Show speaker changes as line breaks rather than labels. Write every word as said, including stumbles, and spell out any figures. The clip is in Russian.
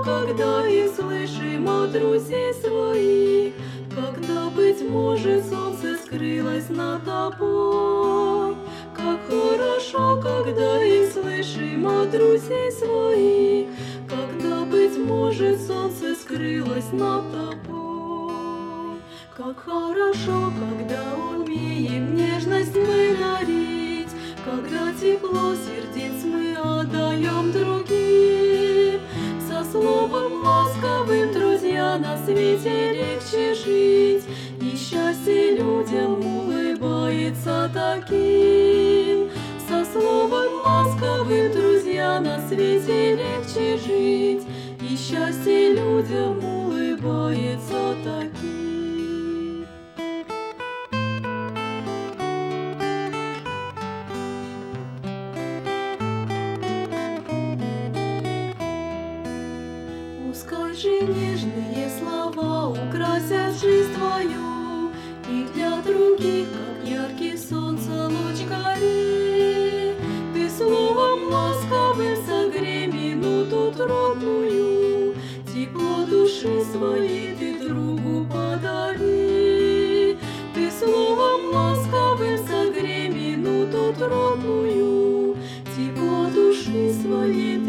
когда их слышим от друзей своих, когда, быть может, солнце скрылось над тобой. Как хорошо, когда их слышим от друзей своих, когда, быть может, солнце скрылось над тобой. Как хорошо, когда умеем нежность мы дарить, когда тепло сердец мы отдаем другим. Со словом ласковым, друзья, на свете легче жить, и счастье людям улыбается таким. Со словом ласковым, друзья, на свете легче жить, и счастье людям улыбается таким. Пускай же нежные слова украсят жизнь твою, и для других, как яркий солнца луч гори. Ты словом ласковым согрей минуту трудную, тепло души своей ты другу подари. Ты словом ласковым согрей минуту трудную, тепло души своей